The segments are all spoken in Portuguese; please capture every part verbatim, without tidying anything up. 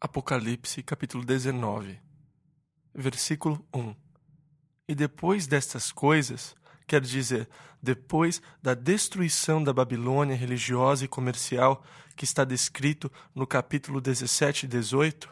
Apocalipse, capítulo dezenove, versículo um. E depois destas coisas, quer dizer, depois da destruição da Babilônia religiosa e comercial, que está descrito no capítulo dezessete e dezoito,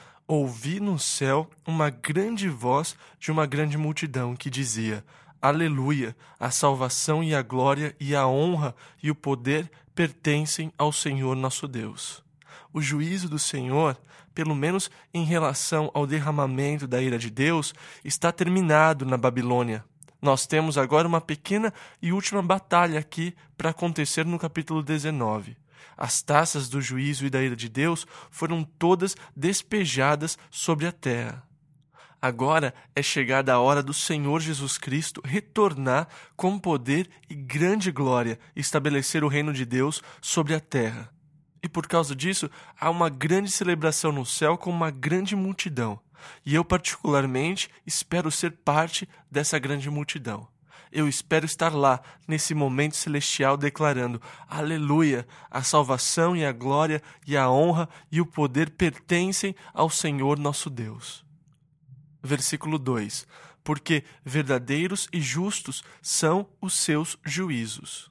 ouvi no céu uma grande voz de uma grande multidão que dizia: Aleluia! A salvação e a glória e a honra e o poder pertencem ao Senhor nosso Deus. O juízo do Senhor, pelo menos em relação ao derramamento da ira de Deus, está terminado na Babilônia. Nós temos agora uma pequena e última batalha aqui para acontecer no capítulo dezenove. As taças do juízo e da ira de Deus foram todas despejadas sobre a terra. Agora é chegada a hora do Senhor Jesus Cristo retornar com poder e grande glória e estabelecer o reino de Deus sobre a terra. E por causa disso, há uma grande celebração no céu com uma grande multidão. E eu, particularmente, espero ser parte dessa grande multidão. Eu espero estar lá, nesse momento celestial, declarando: Aleluia! A salvação e a glória e a honra e o poder pertencem ao Senhor nosso Deus. Versículo dois. Porque verdadeiros e justos são os seus juízos.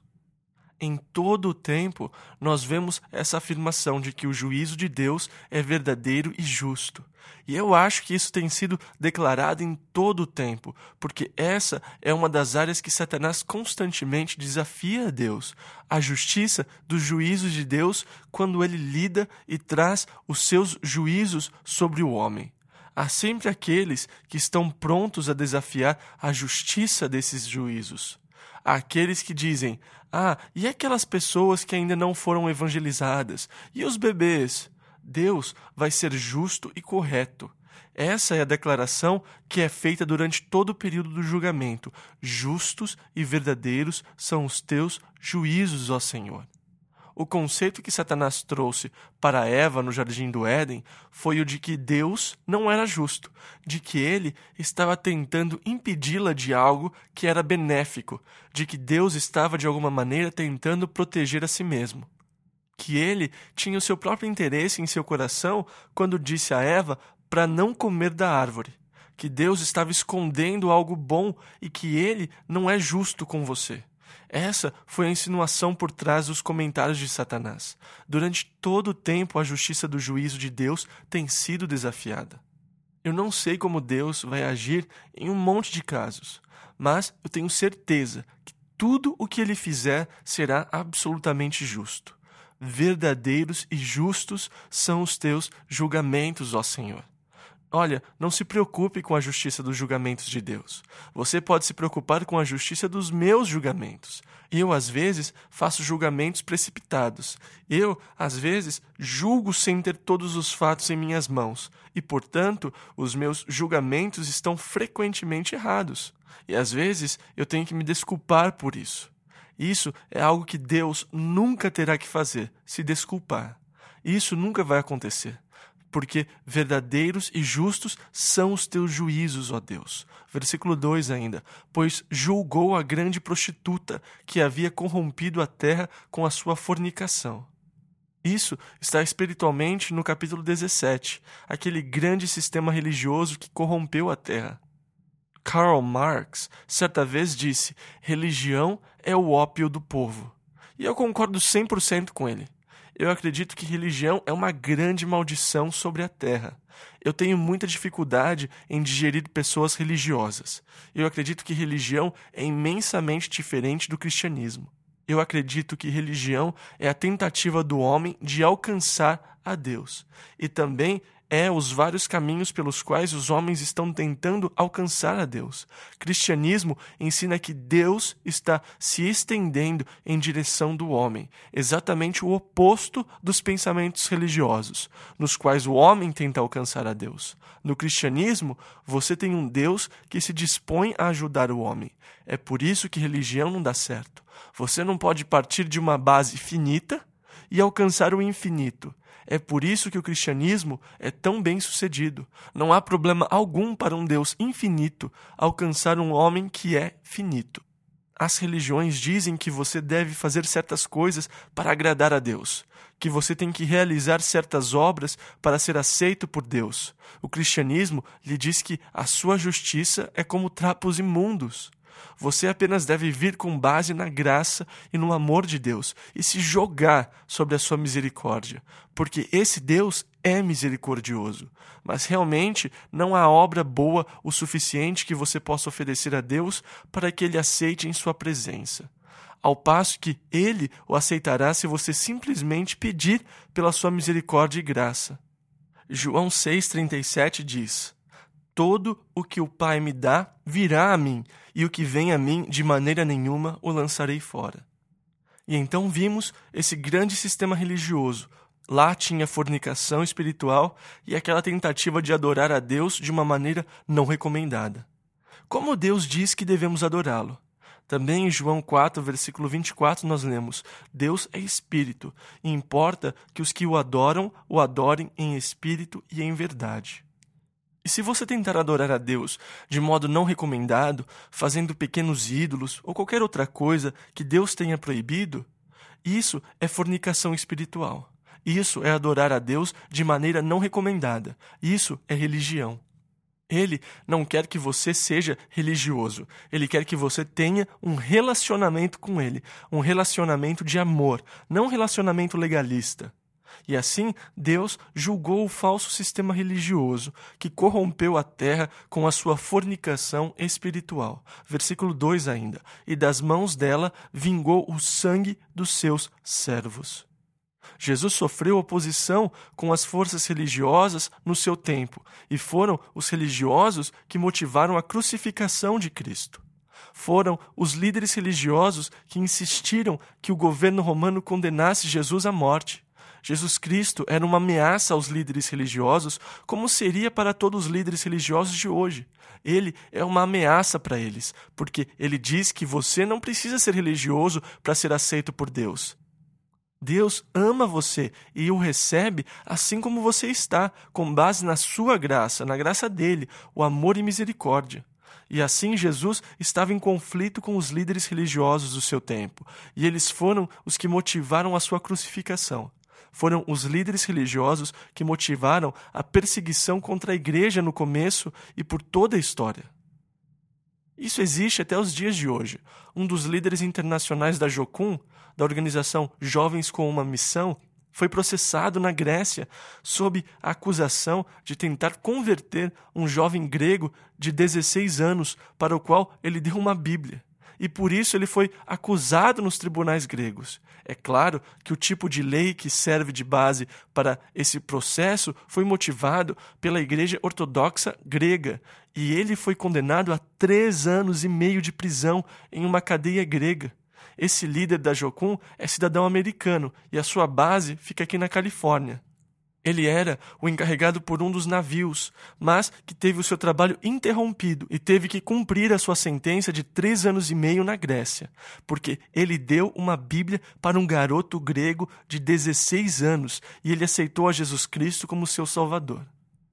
Em todo o tempo, nós vemos essa afirmação de que o juízo de Deus é verdadeiro e justo. E eu acho que isso tem sido declarado em todo o tempo, porque essa é uma das áreas que Satanás constantemente desafia a Deus, a justiça dos juízos de Deus quando ele lida e traz os seus juízos sobre o homem. Há sempre aqueles que estão prontos a desafiar a justiça desses juízos. Há aqueles que dizem: ah, e aquelas pessoas que ainda não foram evangelizadas? E os bebês? Deus vai ser justo e correto. Essa é a declaração que é feita durante todo o período do julgamento. Justos e verdadeiros são os teus juízos, ó Senhor. O conceito que Satanás trouxe para Eva no Jardim do Éden foi o de que Deus não era justo, de que ele estava tentando impedi-la de algo que era benéfico, de que Deus estava de alguma maneira tentando proteger a si mesmo. Que ele tinha o seu próprio interesse em seu coração quando disse a Eva para não comer da árvore, que Deus estava escondendo algo bom e que ele não é justo com você. Essa foi a insinuação por trás dos comentários de Satanás. Durante todo o tempo, a justiça do juízo de Deus tem sido desafiada. Eu não sei como Deus vai agir em um monte de casos, mas eu tenho certeza que tudo o que ele fizer será absolutamente justo. Verdadeiros e justos são os teus julgamentos, ó Senhor. Olha, não se preocupe com a justiça dos julgamentos de Deus. Você pode se preocupar com a justiça dos meus julgamentos. Eu, às vezes, faço julgamentos precipitados. Eu, às vezes, julgo sem ter todos os fatos em minhas mãos. E, portanto, os meus julgamentos estão frequentemente errados. E, às vezes, eu tenho que me desculpar por isso. Isso é algo que Deus nunca terá que fazer, se desculpar. Isso nunca vai acontecer. Porque verdadeiros e justos são os teus juízos, ó Deus. Versículo dois ainda. Pois julgou a grande prostituta que havia corrompido a terra com a sua fornicação. Isso está espiritualmente no capítulo dezessete, aquele grande sistema religioso que corrompeu a terra. Karl Marx certa vez disse: religião é o ópio do povo. E eu concordo cem por cento com ele. Eu acredito que religião é uma grande maldição sobre a terra. Eu tenho muita dificuldade em digerir pessoas religiosas. Eu acredito que religião é imensamente diferente do cristianismo. Eu acredito que religião é a tentativa do homem de alcançar a Deus. E também é os vários caminhos pelos quais os homens estão tentando alcançar a Deus. Cristianismo ensina que Deus está se estendendo em direção do homem, exatamente o oposto dos pensamentos religiosos, nos quais o homem tenta alcançar a Deus. No cristianismo, você tem um Deus que se dispõe a ajudar o homem. É por isso que religião não dá certo. Você não pode partir de uma base finita e alcançar o infinito. É por isso que o cristianismo é tão bem sucedido. Não há problema algum para um Deus infinito alcançar um homem que é finito. As religiões dizem que você deve fazer certas coisas para agradar a Deus, que você tem que realizar certas obras para ser aceito por Deus. O cristianismo lhe diz que a sua justiça é como trapos imundos. Você apenas deve vir com base na graça e no amor de Deus e se jogar sobre a sua misericórdia, porque esse Deus é misericordioso. Mas realmente não há obra boa o suficiente que você possa oferecer a Deus para que Ele aceite em sua presença. Ao passo que Ele o aceitará se você simplesmente pedir pela sua misericórdia e graça. João seis, trinta e sete diz: todo o que o Pai me dá virá a mim, e o que vem a mim de maneira nenhuma o lançarei fora. E então vimos esse grande sistema religioso. Lá tinha fornicação espiritual e aquela tentativa de adorar a Deus de uma maneira não recomendada. Como Deus diz que devemos adorá-lo? Também em João quatro, versículo vinte e quatro, nós lemos: Deus é espírito, e importa que os que o adoram, o adorem em espírito e em verdade. E se você tentar adorar a Deus de modo não recomendado, fazendo pequenos ídolos ou qualquer outra coisa que Deus tenha proibido, isso é fornicação espiritual. Isso é adorar a Deus de maneira não recomendada. Isso é religião. Ele não quer que você seja religioso. Ele quer que você tenha um relacionamento com Ele, um relacionamento de amor, não um relacionamento legalista. E assim, Deus julgou o falso sistema religioso que corrompeu a terra com a sua fornicação espiritual. Versículo dois ainda: e das mãos dela vingou o sangue dos seus servos. Jesus sofreu oposição com as forças religiosas no seu tempo, e foram os religiosos que motivaram a crucificação de Cristo. Foram os líderes religiosos que insistiram que o governo romano condenasse Jesus à morte. Jesus Cristo era uma ameaça aos líderes religiosos, como seria para todos os líderes religiosos de hoje. Ele é uma ameaça para eles, porque ele diz que você não precisa ser religioso para ser aceito por Deus. Deus ama você e o recebe assim como você está, com base na sua graça, na graça dele, o amor e misericórdia. E assim Jesus estava em conflito com os líderes religiosos do seu tempo, e eles foram os que motivaram a sua crucificação. Foram os líderes religiosos que motivaram a perseguição contra a igreja no começo e por toda a história. Isso existe até os dias de hoje. Um dos líderes internacionais da Jocum, da organização Jovens com uma Missão, foi processado na Grécia sob a acusação de tentar converter um jovem grego de dezesseis anos para o qual ele deu uma Bíblia. E por isso ele foi acusado nos tribunais gregos. É claro que o tipo de lei que serve de base para esse processo foi motivado pela Igreja Ortodoxa grega, e ele foi condenado a três anos e meio de prisão em uma cadeia grega. Esse líder da Jocum é cidadão americano e a sua base fica aqui na Califórnia. Ele era o encarregado por um dos navios, mas que teve o seu trabalho interrompido e teve que cumprir a sua sentença de três anos e meio na Grécia, porque ele deu uma Bíblia para um garoto grego de dezesseis anos e ele aceitou a Jesus Cristo como seu Salvador.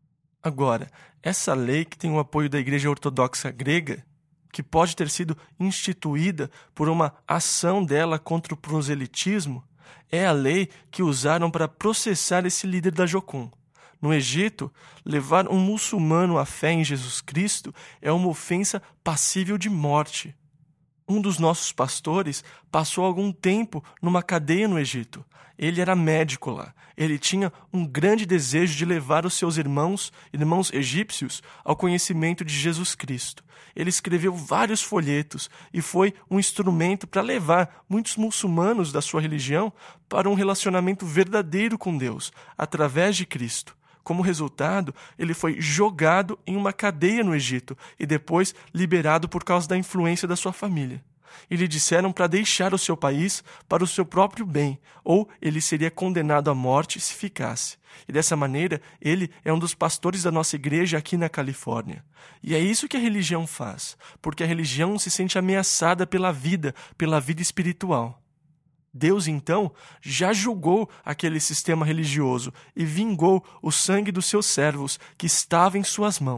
Agora, essa lei que tem o apoio da Igreja Ortodoxa grega, que pode ter sido instituída por uma ação dela contra o proselitismo, é a lei que usaram para processar esse líder da Jocum. No Egito, levar um muçulmano à fé em Jesus Cristo é uma ofensa passível de morte. Um dos nossos pastores passou algum tempo numa cadeia no Egito. Ele era médico lá. Ele tinha um grande desejo de levar os seus irmãos, irmãos egípcios, ao conhecimento de Jesus Cristo. Ele escreveu vários folhetos e foi um instrumento para levar muitos muçulmanos da sua religião para um relacionamento verdadeiro com Deus, através de Cristo. Como resultado, ele foi jogado em uma cadeia no Egito e depois liberado por causa da influência da sua família. E lhe disseram para deixar o seu país para o seu próprio bem, ou ele seria condenado à morte se ficasse. E dessa maneira, ele é um dos pastores da nossa igreja aqui na Califórnia. E é isso que a religião faz, porque a religião se sente ameaçada pela vida, pela vida espiritual. Deus, então, já julgou aquele sistema religioso e vingou o sangue dos seus servos que estava em suas mãos.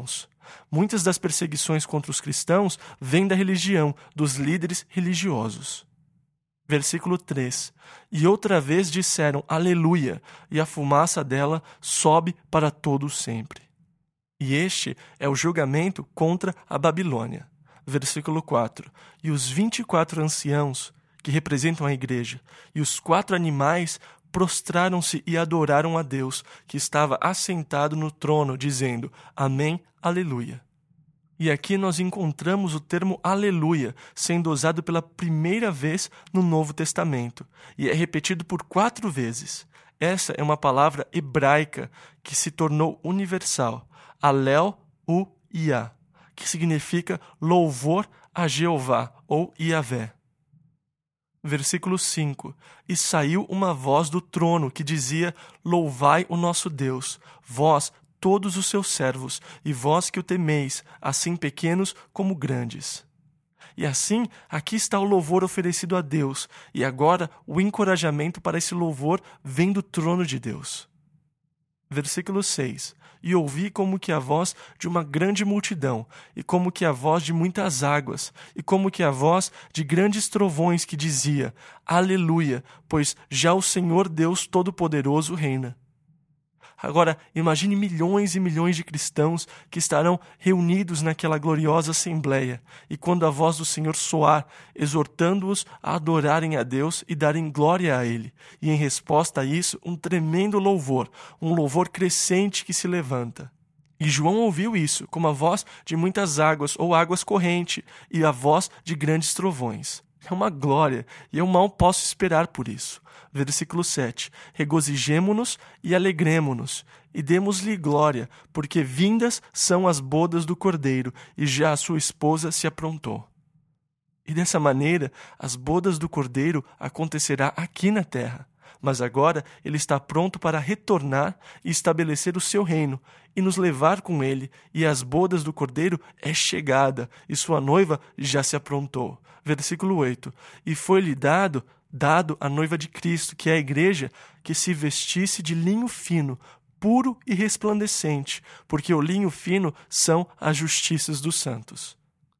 Muitas das perseguições contra os cristãos vêm da religião, dos líderes religiosos. Versículo três. E outra vez disseram Aleluia, e a fumaça dela sobe para todo sempre. E este é o julgamento contra a Babilônia. Versículo quatro. E os vinte e quatro anciãos, que representam a igreja, e os quatro animais prostraram-se e adoraram a Deus, que estava assentado no trono, dizendo Amém, Aleluia. E aqui nós encontramos o termo Aleluia sendo usado pela primeira vez no Novo Testamento, e é repetido por quatro vezes. Essa é uma palavra hebraica que se tornou universal, Alel u Iá, que significa louvor a Jeová ou Iavé. Versículo cinco. E saiu uma voz do trono que dizia, Louvai o nosso Deus, vós, todos os seus servos, e vós que o temeis, assim pequenos como grandes. E assim, aqui está o louvor oferecido a Deus, e agora o encorajamento para esse louvor vem do trono de Deus. Versículo seis. E ouvi como que a voz de uma grande multidão, e como que a voz de muitas águas, e como que a voz de grandes trovões que dizia, Aleluia, pois já o Senhor Deus Todo-Poderoso reina. Agora, imagine milhões e milhões de cristãos que estarão reunidos naquela gloriosa assembleia, e quando a voz do Senhor soar, exortando-os a adorarem a Deus e darem glória a Ele, e em resposta a isso, um tremendo louvor, um louvor crescente que se levanta. E João ouviu isso, como a voz de muitas águas ou águas corrente, e a voz de grandes trovões. É uma glória, e eu mal posso esperar por isso. Versículo sete. Regozijemo-nos e alegremo-nos, e demos-lhe glória, porque vindas são as bodas do Cordeiro, e já a sua esposa se aprontou. E dessa maneira, as bodas do Cordeiro acontecerá aqui na terra. Mas agora ele está pronto para retornar e estabelecer o seu reino, e nos levar com ele, e as bodas do Cordeiro é chegada, e sua noiva já se aprontou. Versículo oito. E foi-lhe dado, dado a noiva de Cristo, que é a igreja, que se vestisse de linho fino, puro e resplandecente, porque o linho fino são as justiças dos santos.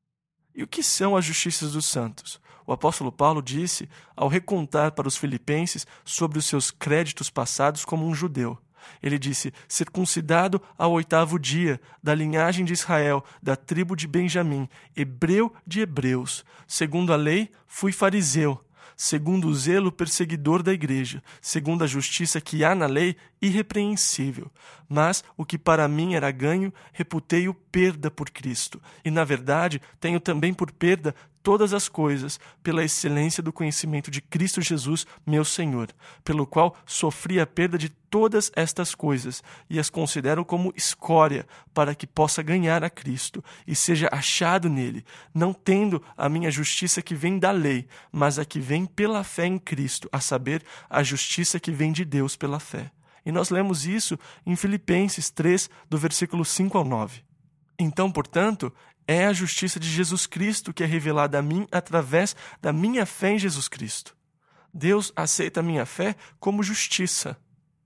E o que são as justiças dos santos? O apóstolo Paulo disse, ao recontar para os filipenses sobre os seus créditos passados como um judeu. Ele disse, circuncidado ao oitavo dia, da linhagem de Israel, da tribo de Benjamim, hebreu de hebreus. Segundo a lei, fui fariseu. Segundo o zelo perseguidor da igreja, segundo a justiça que há na lei, irrepreensível. Mas o que para mim era ganho, reputei-o perda por Cristo. E, na verdade, tenho também por perda todas as coisas, pela excelência do conhecimento de Cristo Jesus, meu Senhor, pelo qual sofri a perda de todas estas coisas, e as considero como escória, para que possa ganhar a Cristo, e seja achado nele, não tendo a minha justiça que vem da lei, mas a que vem pela fé em Cristo, a saber, a justiça que vem de Deus pela fé. E nós lemos isso em Filipenses três, do versículo cinco ao nove. Então, portanto, é a justiça de Jesus Cristo que é revelada a mim através da minha fé em Jesus Cristo. Deus aceita a minha fé como justiça.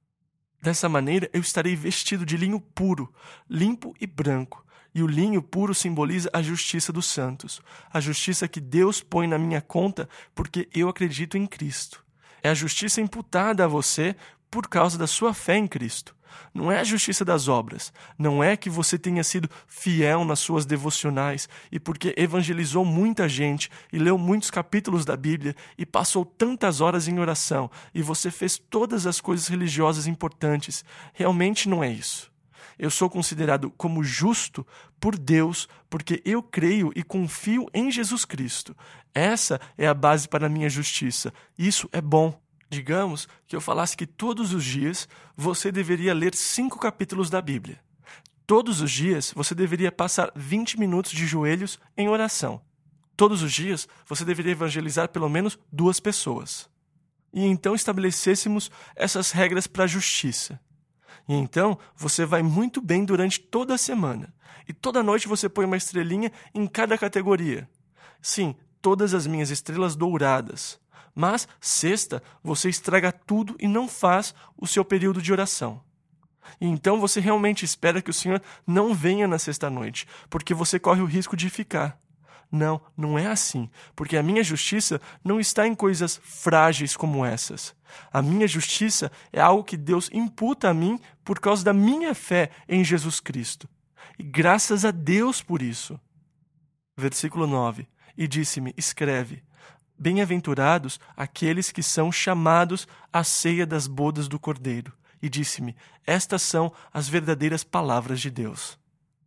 Dessa maneira, eu estarei vestido de linho puro, limpo e branco. E o linho puro simboliza a justiça dos santos, a justiça que Deus põe na minha conta porque eu acredito em Cristo. É a justiça imputada a você por causa da sua fé em Cristo. Não é a justiça das obras, não é que você tenha sido fiel nas suas devocionais e porque evangelizou muita gente e leu muitos capítulos da Bíblia e passou tantas horas em oração e você fez todas as coisas religiosas importantes. Realmente não é isso. Eu sou considerado como justo por Deus porque eu creio e confio em Jesus Cristo. Essa é a base para a minha justiça. Isso é bom. Digamos que eu falasse que todos os dias você deveria ler cinco capítulos da Bíblia. Todos os dias você deveria passar vinte minutos de joelhos em oração. Todos os dias você deveria evangelizar pelo menos duas pessoas. E então estabelecêssemos essas regras para a justiça. E então você vai muito bem durante toda a semana. E toda noite você põe uma estrelinha em cada categoria. Sim, todas as minhas estrelas douradas. Mas, sexta, você estraga tudo e não faz o seu período de oração. E então você realmente espera que o Senhor não venha na sexta-noite, porque você corre o risco de ficar. Não, não é assim, porque a minha justiça não está em coisas frágeis como essas. A minha justiça é algo que Deus imputa a mim por causa da minha fé em Jesus Cristo. E graças a Deus por isso. Versículo nove. E disse-me, escreve, bem-aventurados aqueles que são chamados à ceia das bodas do Cordeiro. E disse-me, estas são as verdadeiras palavras de Deus.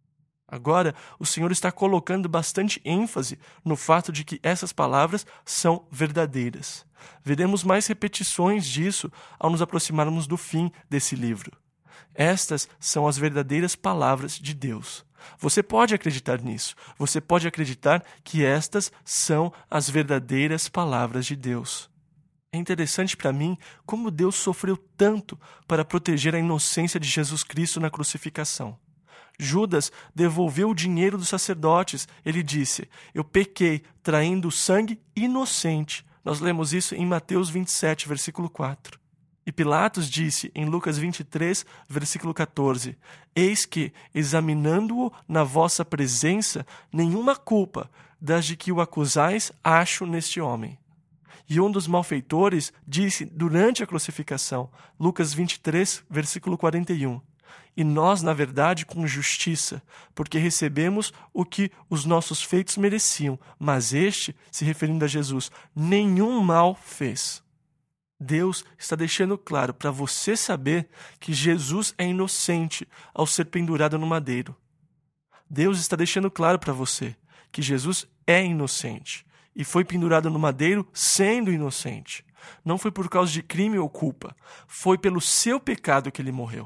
Agora, o Senhor está colocando bastante ênfase no fato de que essas palavras são verdadeiras. Veremos mais repetições disso ao nos aproximarmos do fim desse livro. Estas são as verdadeiras palavras de Deus. Você pode acreditar nisso. Você pode acreditar que estas são as verdadeiras palavras de Deus. É interessante para mim como Deus sofreu tanto para proteger a inocência de Jesus Cristo na crucificação. Judas devolveu o dinheiro dos sacerdotes. Ele disse, eu pequei traindo sangue inocente. Nós lemos isso em Mateus vinte e sete, versículo quatro. E Pilatos disse em Lucas vinte e três, versículo quatorze, eis que, examinando-o na vossa presença, nenhuma culpa das de que o acusais acho neste homem. E um dos malfeitores disse durante a crucificação, Lucas vinte e três, versículo quarenta e um, e nós, na verdade, com justiça, porque recebemos o que os nossos feitos mereciam, mas este, se referindo a Jesus, nenhum mal fez. Deus está deixando claro para você saber que Jesus é inocente ao ser pendurado no madeiro. Deus está deixando claro para você que Jesus é inocente e foi pendurado no madeiro sendo inocente. Não foi por causa de crime ou culpa, foi pelo seu pecado que ele morreu.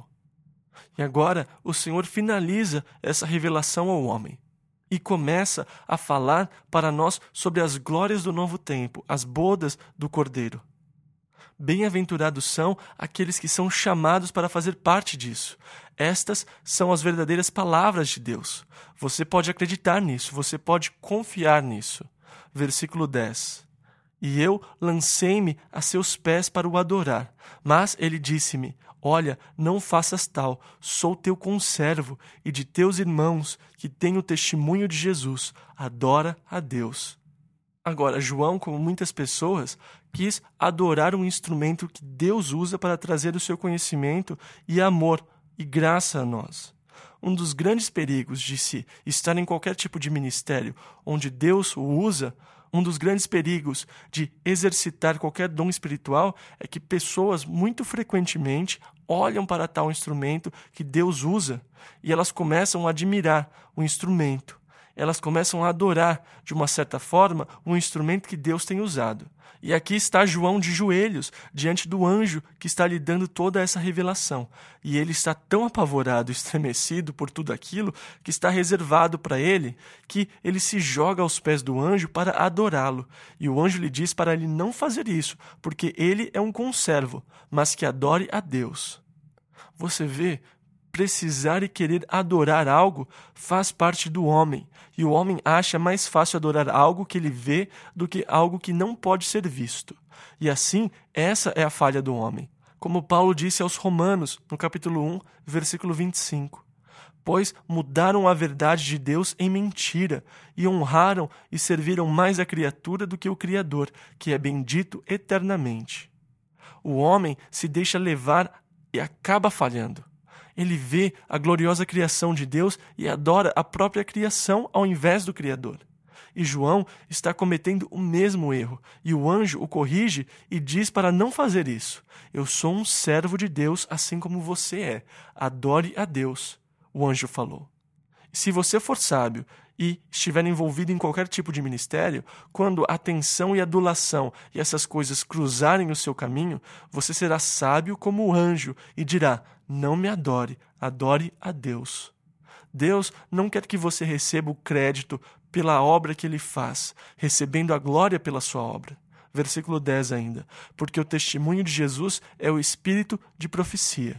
E agora o Senhor finaliza essa revelação ao homem e começa a falar para nós sobre as glórias do novo tempo, as bodas do Cordeiro. Bem-aventurados são aqueles que são chamados para fazer parte disso. Estas são as verdadeiras palavras de Deus. Você pode acreditar nisso, você pode confiar nisso. Versículo dez. E eu lancei-me a seus pés para o adorar. Mas ele disse-me, olha, não faças tal, sou teu conservo e de teus irmãos que têm o testemunho de Jesus. Adora a Deus. Agora, João, como muitas pessoas, quis adorar um instrumento que Deus usa para trazer o seu conhecimento e amor e graça a nós. Um dos grandes perigos de se estar em qualquer tipo de ministério onde Deus o usa, um dos grandes perigos de exercitar qualquer dom espiritual é que pessoas muito frequentemente olham para tal instrumento que Deus usa e elas começam a admirar o instrumento. Elas começam a adorar, de uma certa forma, um instrumento que Deus tem usado. E aqui está João de joelhos, diante do anjo que está lhe dando toda essa revelação. E ele está tão apavorado, estremecido por tudo aquilo, que está reservado para ele, que ele se joga aos pés do anjo para adorá-lo. E o anjo lhe diz para ele não fazer isso, porque ele é um conservo, mas que adore a Deus. Você vê? Precisar e querer adorar algo faz parte do homem, e o homem acha mais fácil adorar algo que ele vê do que algo que não pode ser visto. E assim, essa é a falha do homem. Como Paulo disse aos Romanos, no capítulo um, versículo vinte e cinco. Pois mudaram a verdade de Deus em mentira, e honraram e serviram mais a criatura do que o Criador, que é bendito eternamente. O homem se deixa levar e acaba falhando. Ele vê a gloriosa criação de Deus e adora a própria criação ao invés do Criador. E João está cometendo o mesmo erro, e o anjo o corrige e diz para não fazer isso. Eu sou um servo de Deus assim como você é. Adore a Deus, o anjo falou. Se você for sábio e estiver envolvido em qualquer tipo de ministério, quando a atenção e a adulação e essas coisas cruzarem o seu caminho, você será sábio como o anjo e dirá, não me adore, adore a Deus. Deus não quer que você receba o crédito pela obra que Ele faz, recebendo a glória pela sua obra. Versículo dez ainda, porque o testemunho de Jesus é o espírito de profecia.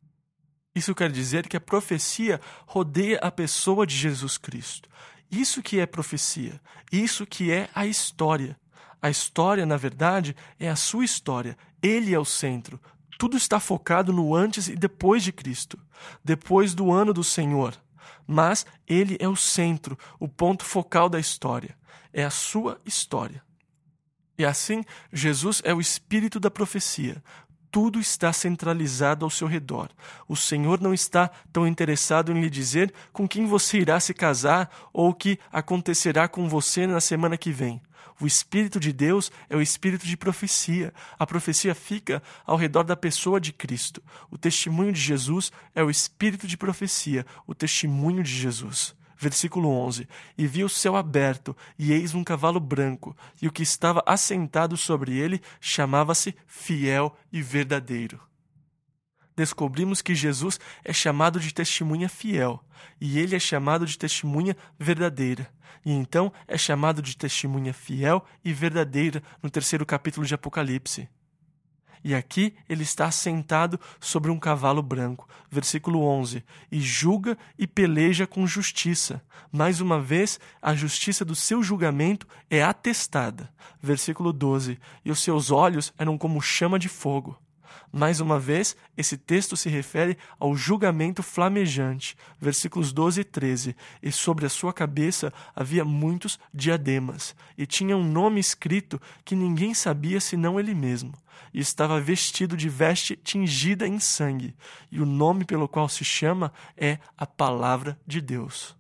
Isso quer dizer que a profecia rodeia a pessoa de Jesus Cristo. Isso que é profecia, isso que é a história. A história, na verdade, é a sua história. Ele é o centro. Tudo está focado no antes e depois de Cristo, depois do ano do Senhor. Mas ele é o centro, o ponto focal da história. É a sua história. E assim, Jesus é o espírito da profecia. Tudo está centralizado ao seu redor. O Senhor não está tão interessado em lhe dizer com quem você irá se casar ou o que acontecerá com você na semana que vem. O Espírito de Deus é o espírito de profecia. A profecia fica ao redor da pessoa de Cristo. O testemunho de Jesus é o espírito de profecia, o testemunho de Jesus. Versículo onze. E vi o céu aberto, e eis um cavalo branco, e o que estava assentado sobre ele chamava-se Fiel e Verdadeiro. Descobrimos que Jesus é chamado de testemunha fiel, e ele é chamado de testemunha verdadeira. E então é chamado de testemunha fiel e verdadeira no terceiro capítulo de Apocalipse. E aqui ele está assentado sobre um cavalo branco. Versículo onze. E julga e peleja com justiça. Mais uma vez, a justiça do seu julgamento é atestada. Versículo doze. E os seus olhos eram como chama de fogo. Mais uma vez, esse texto se refere ao julgamento flamejante. Versículos doze e treze. E sobre a sua cabeça havia muitos diademas, e tinha um nome escrito que ninguém sabia senão ele mesmo. E estava vestido de veste tingida em sangue, e o nome pelo qual se chama é a Palavra de Deus.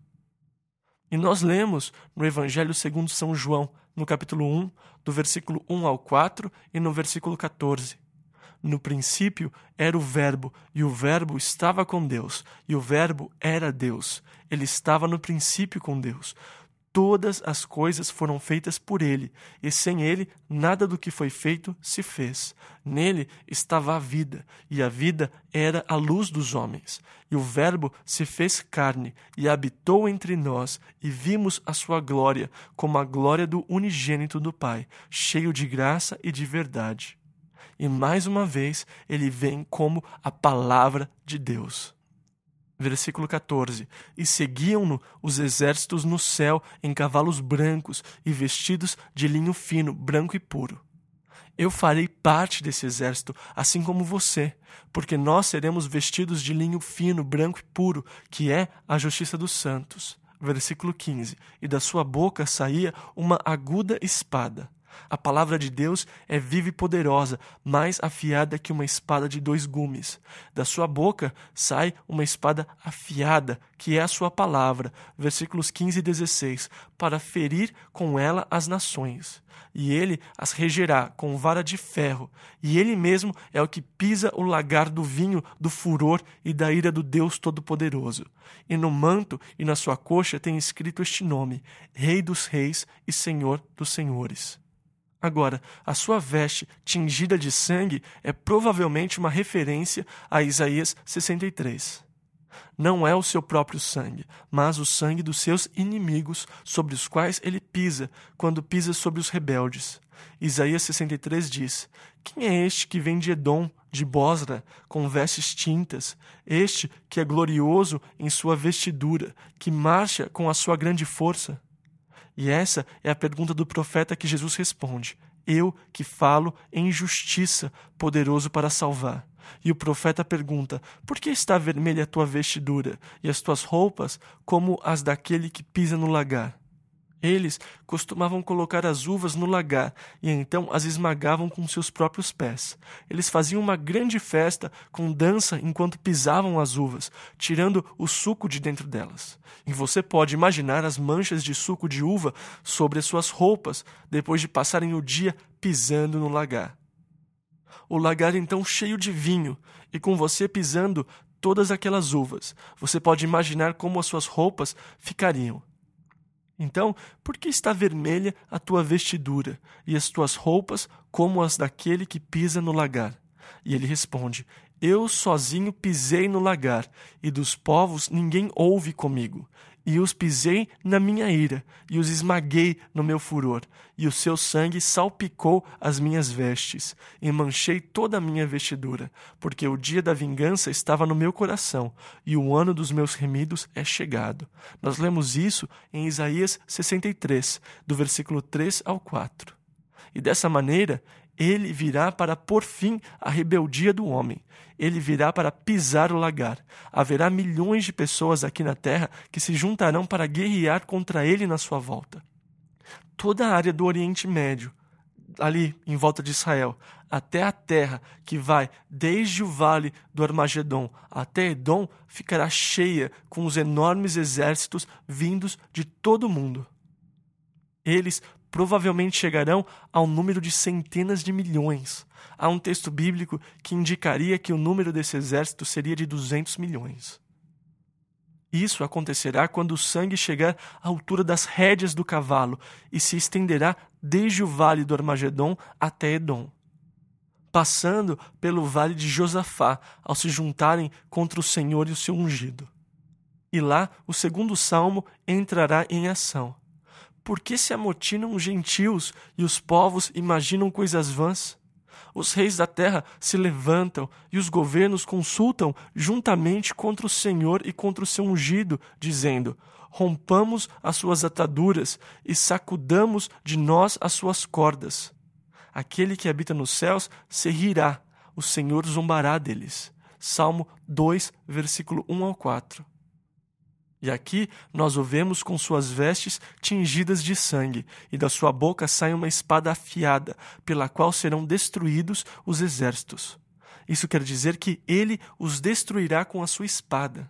E nós lemos no Evangelho segundo São João, no capítulo um, do versículo um ao quatro e no versículo catorze. No princípio era o Verbo, e o Verbo estava com Deus, e o Verbo era Deus. Ele estava no princípio com Deus. Todas as coisas foram feitas por ele, e sem ele nada do que foi feito se fez. Nele estava a vida, e a vida era a luz dos homens. E o Verbo se fez carne, e habitou entre nós, e vimos a sua glória, como a glória do unigênito do Pai, cheio de graça e de verdade. E mais uma vez ele vem como a Palavra de Deus. Versículo catorze. E seguiam-no os exércitos no céu em cavalos brancos e vestidos de linho fino, branco e puro. Eu farei parte desse exército, assim como você, porque nós seremos vestidos de linho fino, branco e puro, que é a justiça dos santos. Versículo quinze. E da sua boca saía uma aguda espada. A palavra de Deus é viva e poderosa, mais afiada que uma espada de dois gumes. Da sua boca sai uma espada afiada, que é a sua palavra, versículos quinze e dezesseis, para ferir com ela as nações. E ele as regerá com vara de ferro, e ele mesmo é o que pisa o lagar do vinho do furor e da ira do Deus Todo-Poderoso. E no manto e na sua coxa tem escrito este nome: Rei dos Reis e Senhor dos Senhores. Agora, a sua veste tingida de sangue é provavelmente uma referência a Isaías sessenta e três. Não é o seu próprio sangue, mas o sangue dos seus inimigos, sobre os quais ele pisa, quando pisa sobre os rebeldes. Isaías sessenta e três diz: Quem é este que vem de Edom, de Bosra, com vestes tintas? Este que é glorioso em sua vestidura, que marcha com a sua grande força? E essa é a pergunta do profeta que Jesus responde: Eu que falo em justiça, poderoso para salvar. E o profeta pergunta: Por que está vermelha a tua vestidura e as tuas roupas como as daquele que pisa no lagar? Eles costumavam colocar as uvas no lagar e então as esmagavam com seus próprios pés. Eles faziam uma grande festa com dança enquanto pisavam as uvas, tirando o suco de dentro delas. E você pode imaginar as manchas de suco de uva sobre as suas roupas depois de passarem o dia pisando no lagar. O lagar então cheio de vinho e com você pisando todas aquelas uvas. Você pode imaginar como as suas roupas ficariam. Então, por que está vermelha a tua vestidura e as tuas roupas como as daquele que pisa no lagar? E ele responde: Eu sozinho pisei no lagar, e dos povos ninguém ouve comigo. E os pisei na minha ira, e os esmaguei no meu furor, e o seu sangue salpicou as minhas vestes, e manchei toda a minha vestidura, porque o dia da vingança estava no meu coração, e o ano dos meus remidos é chegado. Nós lemos isso em Isaías sessenta e três, do versículo três ao quatro. E dessa maneira, Ele virá para pôr fim à rebeldia do homem. Ele virá para pisar o lagar. Haverá milhões de pessoas aqui na terra que se juntarão para guerrear contra ele na sua volta. Toda a área do Oriente Médio, ali em volta de Israel, até a terra que vai desde o vale do Armagedon até Edom, ficará cheia com os enormes exércitos vindos de todo o mundo. Eles provavelmente chegarão ao número de centenas de milhões. Há um texto bíblico que indicaria que o número desse exército seria de duzentos milhões. Isso acontecerá quando o sangue chegar à altura das rédeas do cavalo e se estenderá desde o vale do Armagedon até Edom, passando pelo vale de Josafá ao se juntarem contra o Senhor e o seu ungido. E lá o segundo salmo entrará em ação. Por que se amotinam os gentios e os povos imaginam coisas vãs? Os reis da terra se levantam e os governos consultam juntamente contra o Senhor e contra o seu ungido, dizendo: rompamos as suas ataduras e sacudamos de nós as suas cordas. Aquele que habita nos céus se rirá, o Senhor zombará deles. Salmo dois, versículo um ao quatro. E aqui nós o vemos com suas vestes tingidas de sangue, e da sua boca sai uma espada afiada, pela qual serão destruídos os exércitos. Isso quer dizer que ele os destruirá com a sua espada.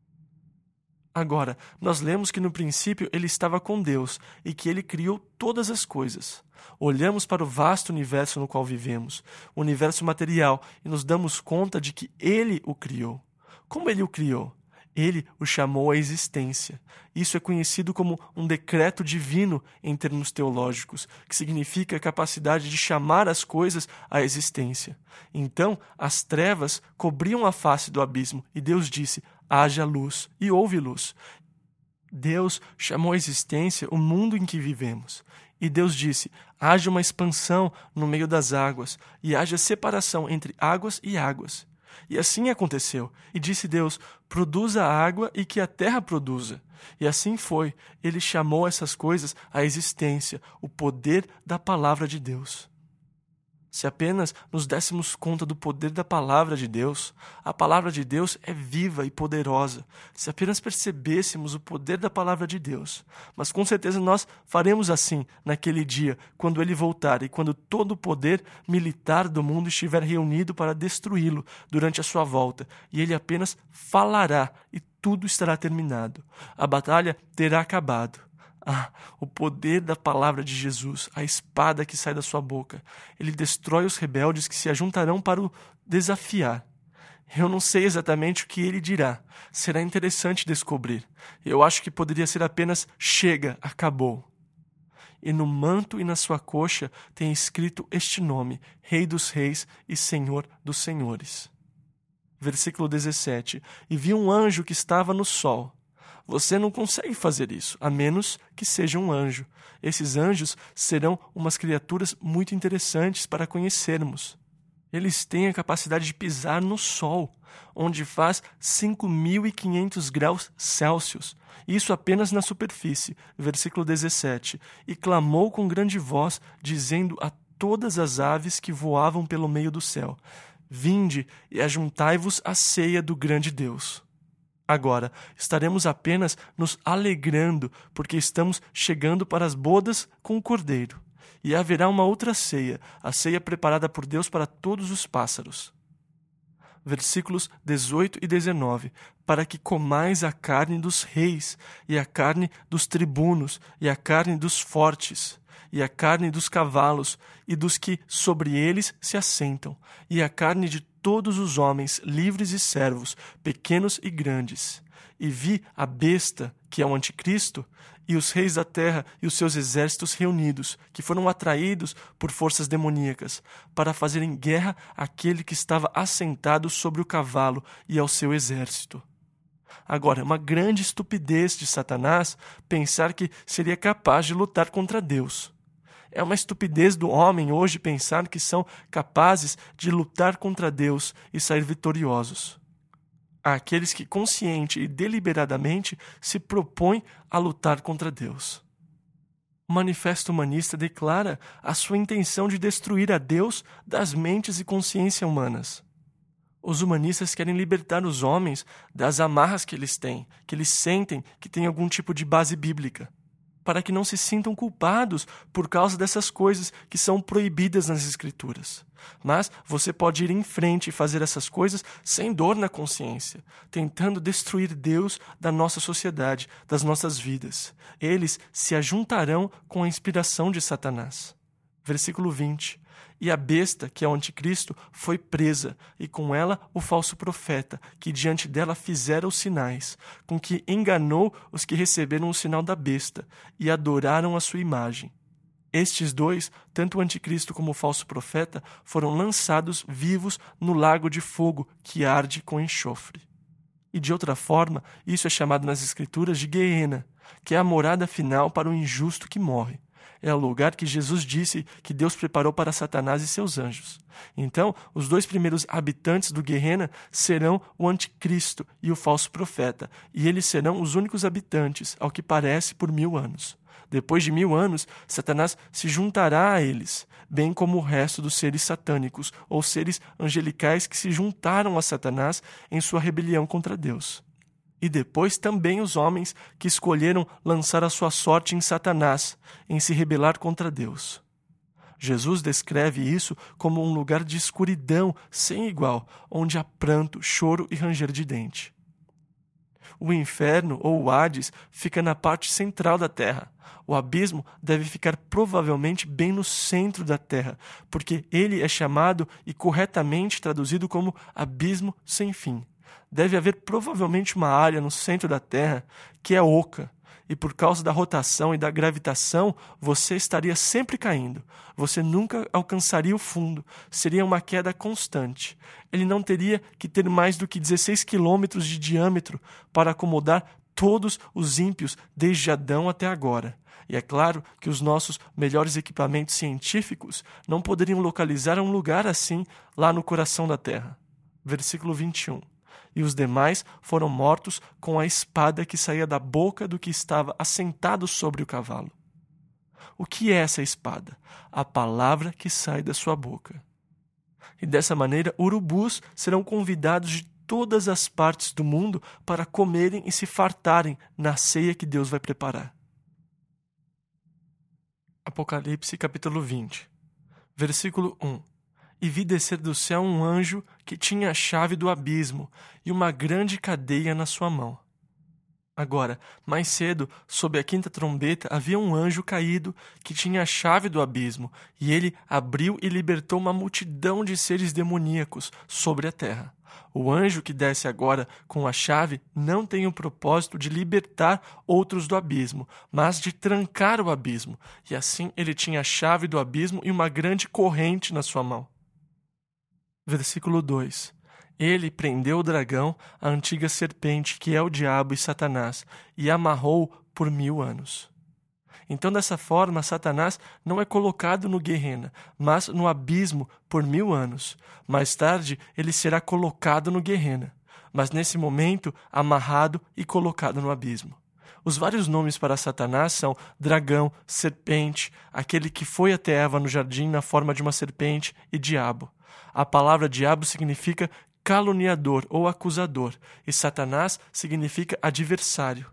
Agora, nós lemos que no princípio ele estava com Deus e que ele criou todas as coisas. Olhamos para o vasto universo no qual vivemos, o universo material, e nos damos conta de que ele o criou. Como ele o criou? Ele o chamou à existência. Isso é conhecido como um decreto divino em termos teológicos, que significa a capacidade de chamar as coisas à existência. Então, as trevas cobriam a face do abismo, e Deus disse: haja luz, e houve luz. Deus chamou à existência o mundo em que vivemos. E Deus disse: haja uma expansão no meio das águas, e haja separação entre águas e águas. E assim aconteceu. E disse Deus: produza a água e que a terra produza. E assim foi. Ele chamou essas coisas à existência, o poder da palavra de Deus. Se apenas nos dessemos conta do poder da palavra de Deus, a palavra de Deus é viva e poderosa. Se apenas percebêssemos o poder da palavra de Deus. Mas com certeza nós faremos assim naquele dia, quando ele voltar e quando todo o poder militar do mundo estiver reunido para destruí-lo durante a sua volta. E ele apenas falará e tudo estará terminado. A batalha terá acabado. Ah, o poder da palavra de Jesus, a espada que sai da sua boca. Ele destrói os rebeldes que se ajuntarão para o desafiar. Eu não sei exatamente o que ele dirá. Será interessante descobrir. Eu acho que poderia ser apenas: chega, acabou. E no manto e na sua coxa tem escrito este nome: Rei dos Reis e Senhor dos Senhores. Versículo dezessete. E vi um anjo que estava no sol. Você não consegue fazer isso, a menos que seja um anjo. Esses anjos serão umas criaturas muito interessantes para conhecermos. Eles têm a capacidade de pisar no sol, onde faz cinco mil e quinhentos graus Celsius. Isso apenas na superfície. Versículo dezessete. E clamou com grande voz, dizendo a todas as aves que voavam pelo meio do céu: vinde e ajuntai-vos à ceia do grande Deus. Agora, estaremos apenas nos alegrando, porque estamos chegando para as bodas com o Cordeiro. E haverá uma outra ceia, a ceia preparada por Deus para todos os pássaros. Versículos dezoito e dezenove. Para que comais a carne dos reis, e a carne dos tribunos, e a carne dos fortes, e a carne dos cavalos, e dos que sobre eles se assentam, e a carne de todos os homens, livres e servos, pequenos e grandes. E vi a besta, que é o anticristo, e os reis da terra e os seus exércitos reunidos, que foram atraídos por forças demoníacas, para fazerem guerra àquele que estava assentado sobre o cavalo e ao seu exército. Agora, é uma grande estupidez de Satanás pensar que seria capaz de lutar contra Deus. É uma estupidez do homem hoje pensar que são capazes de lutar contra Deus e sair vitoriosos. Há aqueles que consciente e deliberadamente se propõem a lutar contra Deus. O Manifesto Humanista declara a sua intenção de destruir a Deus das mentes e consciência humanas. Os humanistas querem libertar os homens das amarras que eles têm, que eles sentem que têm algum tipo de base bíblica, para que não se sintam culpados por causa dessas coisas que são proibidas nas Escrituras. Mas você pode ir em frente e fazer essas coisas sem dor na consciência, tentando destruir Deus da nossa sociedade, das nossas vidas. Eles se ajuntarão com a inspiração de Satanás. Versículo vinte. E a besta, que é o anticristo, foi presa, e com ela o falso profeta, que diante dela fizera os sinais, com que enganou os que receberam o sinal da besta, e adoraram a sua imagem. Estes dois, tanto o anticristo como o falso profeta, foram lançados vivos no lago de fogo, que arde com enxofre. E de outra forma, isso é chamado nas Escrituras de Gueena, que é a morada final para o injusto que morre. É o lugar que Jesus disse que Deus preparou para Satanás e seus anjos. Então, os dois primeiros habitantes do Guerrena serão o anticristo e o falso profeta, e eles serão os únicos habitantes, ao que parece, por mil anos. Depois de mil anos, Satanás se juntará a eles, bem como o resto dos seres satânicos, ou seres angelicais que se juntaram a Satanás em sua rebelião contra Deus. E depois também os homens que escolheram lançar a sua sorte em Satanás, em se rebelar contra Deus. Jesus descreve isso como um lugar de escuridão sem igual, onde há pranto, choro e ranger de dente. O inferno, ou o Hades, fica na parte central da terra. O abismo deve ficar provavelmente bem no centro da terra, porque ele é chamado e corretamente traduzido como abismo sem fim. Deve haver provavelmente uma área no centro da Terra que é oca, e por causa da rotação e da gravitação, você estaria sempre caindo. Você nunca alcançaria o fundo, seria uma queda constante. Ele não teria que ter mais do que dezesseis quilômetros de diâmetro para acomodar todos os ímpios desde Adão até agora. E é claro que os nossos melhores equipamentos científicos não poderiam localizar um lugar assim lá no coração da Terra. Versículo vinte e um. E os demais foram mortos com a espada que saía da boca do que estava assentado sobre o cavalo. O que é essa espada? A palavra que sai da sua boca. E dessa maneira, urubus serão convidados de todas as partes do mundo para comerem e se fartarem na ceia que Deus vai preparar. Apocalipse capítulo vinte, versículo um. E vi descer do céu um anjo que tinha a chave do abismo e uma grande cadeia na sua mão. Agora, mais cedo, sob a quinta trombeta, havia um anjo caído que tinha a chave do abismo, e ele abriu e libertou uma multidão de seres demoníacos sobre a terra. O anjo que desce agora com a chave não tem o propósito de libertar outros do abismo, mas de trancar o abismo, e assim ele tinha a chave do abismo e uma grande corrente na sua mão. Versículo dois. Ele prendeu o dragão, a antiga serpente, que é o diabo e Satanás, e amarrou por mil anos. Então, dessa forma, Satanás não é colocado no Guerrena, mas no abismo por mil anos. Mais tarde, ele será colocado no Guerrena, mas nesse momento, amarrado e colocado no abismo. Os vários nomes para Satanás são dragão, serpente, aquele que foi até Eva no jardim na forma de uma serpente, e diabo. A palavra diabo significa caluniador ou acusador, e Satanás significa adversário.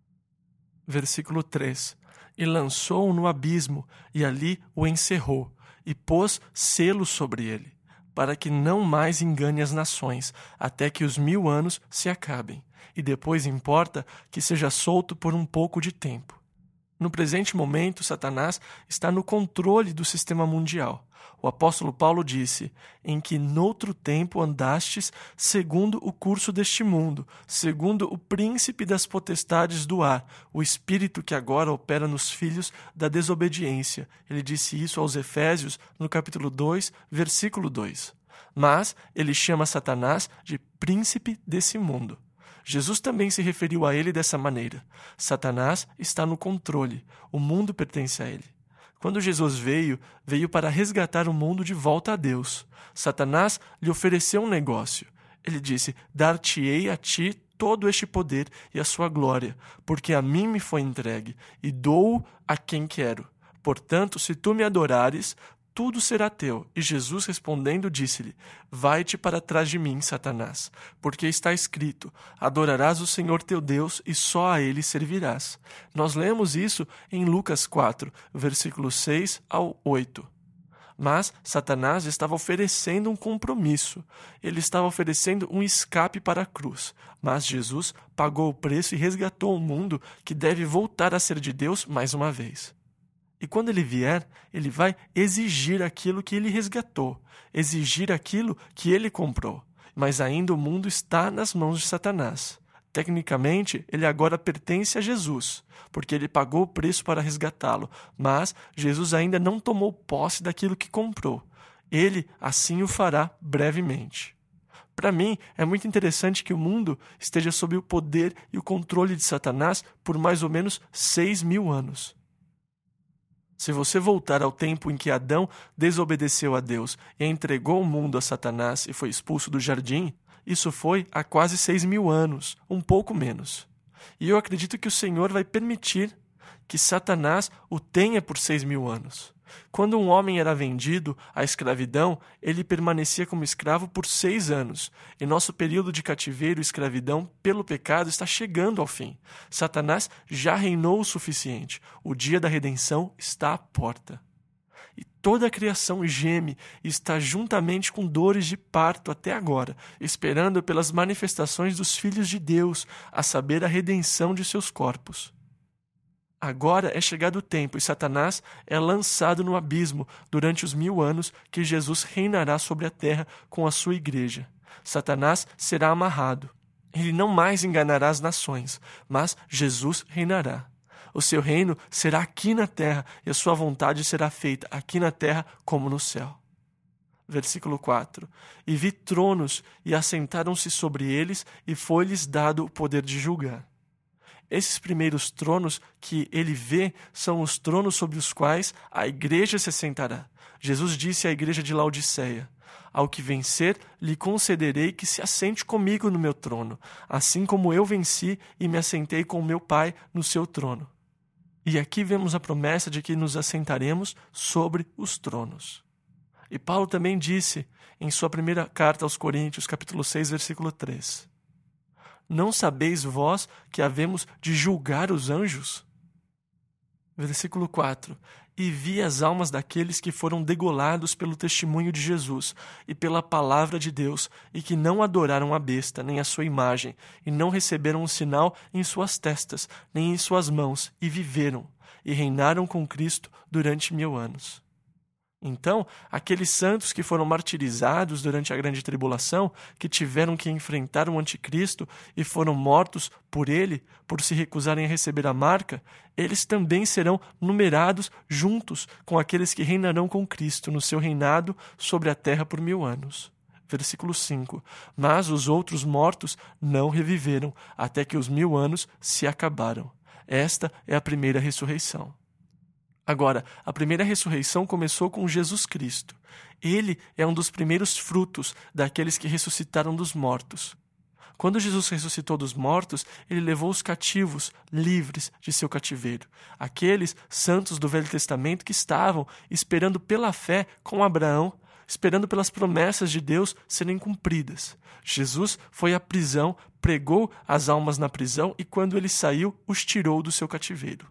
Versículo três. E lançou-o no abismo, e ali o encerrou, e pôs selo sobre ele, para que não mais engane as nações, até que os mil anos se acabem, e depois importa que seja solto por um pouco de tempo. No presente momento, Satanás está no controle do sistema mundial. O apóstolo Paulo disse, em que noutro tempo andastes segundo o curso deste mundo, segundo o príncipe das potestades do ar, o espírito que agora opera nos filhos da desobediência. Ele disse isso aos Efésios, no capítulo dois, versículo dois. Mas ele chama Satanás de príncipe desse mundo. Jesus também se referiu a ele dessa maneira. Satanás está no controle, o mundo pertence a ele. Quando Jesus veio, veio para resgatar o mundo de volta a Deus. Satanás lhe ofereceu um negócio. Ele disse, dar-te-ei a ti todo este poder e a sua glória, porque a mim me foi entregue, e dou-o a quem quero. Portanto, se tu me adorares, tudo será teu. E Jesus respondendo disse-lhe: Vai-te para trás de mim, Satanás, porque está escrito: Adorarás o Senhor teu Deus e só a ele servirás. Nós lemos isso em Lucas quatro, versículos seis ao oito. Mas Satanás estava oferecendo um compromisso. Ele estava oferecendo um escape para a cruz. Mas Jesus pagou o preço e resgatou o mundo que deve voltar a ser de Deus mais uma vez. E quando ele vier, ele vai exigir aquilo que ele resgatou, exigir aquilo que ele comprou. Mas ainda o mundo está nas mãos de Satanás. Tecnicamente, ele agora pertence a Jesus, porque ele pagou o preço para resgatá-lo, mas Jesus ainda não tomou posse daquilo que comprou. Ele assim o fará brevemente. Para mim, é muito interessante que o mundo esteja sob o poder e o controle de Satanás por mais ou menos seis mil anos. Se você voltar ao tempo em que Adão desobedeceu a Deus e entregou o mundo a Satanás e foi expulso do jardim, isso foi há quase seis mil anos, um pouco menos. E eu acredito que o Senhor vai permitir que Satanás o tenha por seis mil anos. Quando um homem era vendido à escravidão, ele permanecia como escravo por seis anos. E nosso período de cativeiro e escravidão pelo pecado está chegando ao fim. Satanás já reinou o suficiente. O dia da redenção está à porta. E toda a criação geme e está juntamente com dores de parto até agora, esperando pelas manifestações dos filhos de Deus, a saber, a redenção de seus corpos. Agora é chegado o tempo e Satanás é lançado no abismo durante os mil anos que Jesus reinará sobre a terra com a sua igreja. Satanás será amarrado. Ele não mais enganará as nações, mas Jesus reinará. O seu reino será aqui na terra e a sua vontade será feita aqui na terra como no céu. Versículo quatro. E vi tronos e assentaram-se sobre eles e foi-lhes dado o poder de julgar. Esses primeiros tronos que ele vê são os tronos sobre os quais a igreja se assentará. Jesus disse à igreja de Laodiceia: Ao que vencer, lhe concederei que se assente comigo no meu trono, assim como eu venci e me assentei com o meu Pai no seu trono. E aqui vemos a promessa de que nos assentaremos sobre os tronos. E Paulo também disse em sua primeira carta aos Coríntios, capítulo seis, versículo três: Não sabeis vós que havemos de julgar os anjos? Versículo quatro. E vi as almas daqueles que foram degolados pelo testemunho de Jesus e pela palavra de Deus, e que não adoraram a besta, nem a sua imagem, e não receberam um sinal em suas testas, nem em suas mãos, e viveram, e reinaram com Cristo durante mil anos. Então, aqueles santos que foram martirizados durante a grande tribulação, que tiveram que enfrentar o anticristo e foram mortos por ele, por se recusarem a receber a marca, eles também serão numerados juntos com aqueles que reinarão com Cristo no seu reinado sobre a terra por mil anos. Versículo cinco. Mas os outros mortos não reviveram, até que os mil anos se acabaram. Esta é a primeira ressurreição. Agora, a primeira ressurreição começou com Jesus Cristo. Ele é um dos primeiros frutos daqueles que ressuscitaram dos mortos. Quando Jesus ressuscitou dos mortos, ele levou os cativos livres de seu cativeiro. Aqueles santos do Velho Testamento que estavam esperando pela fé com Abraão, esperando pelas promessas de Deus serem cumpridas. Jesus foi à prisão, pregou as almas na prisão e quando ele saiu, os tirou do seu cativeiro.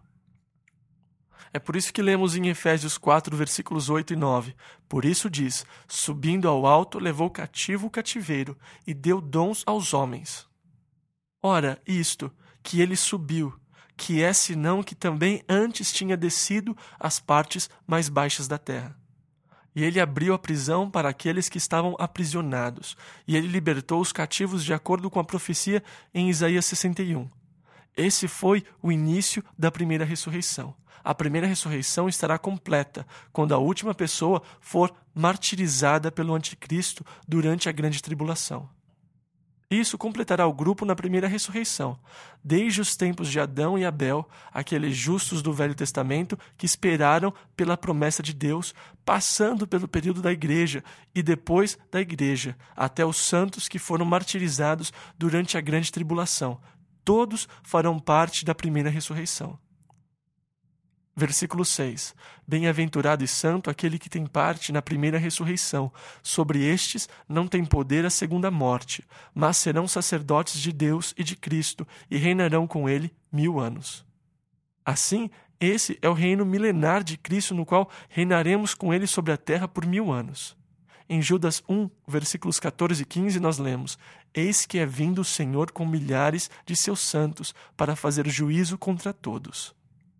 É por isso que lemos em Efésios quatro, versículos oito e nove. Por isso diz: subindo ao alto, levou cativo o cativeiro e deu dons aos homens. Ora, isto, que ele subiu, que é senão que também antes tinha descido às partes mais baixas da terra. E ele abriu a prisão para aqueles que estavam aprisionados, e ele libertou os cativos de acordo com a profecia em Isaías sessenta e um. Esse foi o início da primeira ressurreição. A primeira ressurreição estará completa quando a última pessoa for martirizada pelo anticristo durante a grande tribulação. Isso completará o grupo na primeira ressurreição, desde os tempos de Adão e Abel, aqueles justos do Velho Testamento que esperaram pela promessa de Deus, passando pelo período da Igreja e depois da Igreja, até os santos que foram martirizados durante a grande tribulação. Todos farão parte da primeira ressurreição. Versículo seis. Bem-aventurado e santo aquele que tem parte na primeira ressurreição. Sobre estes não tem poder a segunda morte, mas serão sacerdotes de Deus e de Cristo, e reinarão com ele mil anos. Assim, esse é o reino milenar de Cristo, no qual reinaremos com ele sobre a terra por mil anos. Em Judas um, versículos quatorze e quinze, nós lemos: Eis que é vindo o Senhor com milhares de seus santos, para fazer juízo contra todos.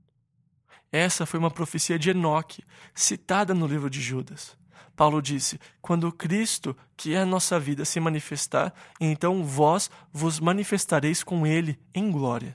Essa foi uma profecia de Enoque, citada no livro de Judas. Paulo disse: quando Cristo, que é a nossa vida, se manifestar, então vós vos manifestareis com ele em glória.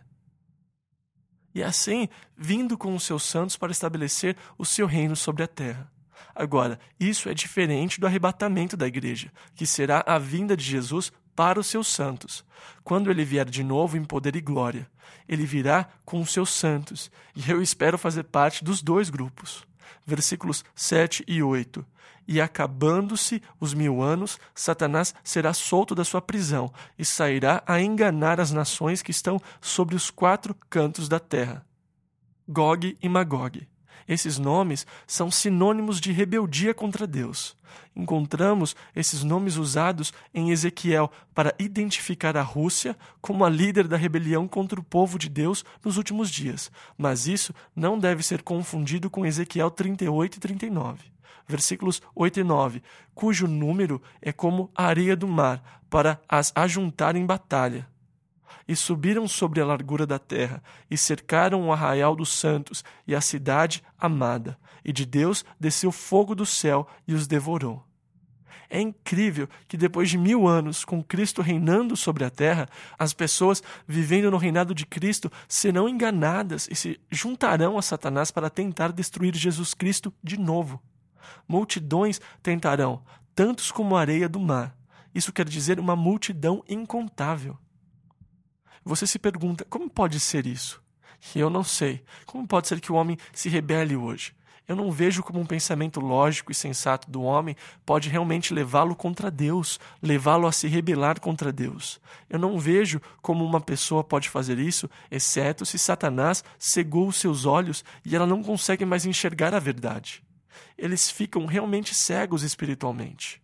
E assim, vindo com os seus santos para estabelecer o seu reino sobre a terra. Agora, isso é diferente do arrebatamento da igreja, que será a vinda de Jesus para os seus santos, quando ele vier de novo em poder e glória. Ele virá com os seus santos, e eu espero fazer parte dos dois grupos. Versículos sete e oito. E acabando-se os mil anos, Satanás será solto da sua prisão, e sairá a enganar as nações que estão sobre os quatro cantos da terra. Gog e Magog. Esses nomes são sinônimos de rebeldia contra Deus. Encontramos esses nomes usados em Ezequiel para identificar a Rússia como a líder da rebelião contra o povo de Deus nos últimos dias, mas isso não deve ser confundido com Ezequiel trinta e oito e trinta e nove. Versículos oito e nove, cujo número é como a areia do mar, para as ajuntar em batalha. E subiram sobre a largura da terra, e cercaram o arraial dos santos e a cidade amada. E de Deus desceu fogo do céu e os devorou. É incrível que depois de mil anos, com Cristo reinando sobre a terra, as pessoas vivendo no reinado de Cristo serão enganadas e se juntarão a Satanás para tentar destruir Jesus Cristo de novo. Multidões tentarão, tantos como a areia do mar. Isso quer dizer uma multidão incontável. Você se pergunta, como pode ser isso? E eu não sei. Como pode ser que o homem se rebele hoje? Eu não vejo como um pensamento lógico e sensato do homem pode realmente levá-lo contra Deus, levá-lo a se rebelar contra Deus. Eu não vejo como uma pessoa pode fazer isso, exceto se Satanás cegou os seus olhos e ela não consegue mais enxergar a verdade. Eles ficam realmente cegos espiritualmente.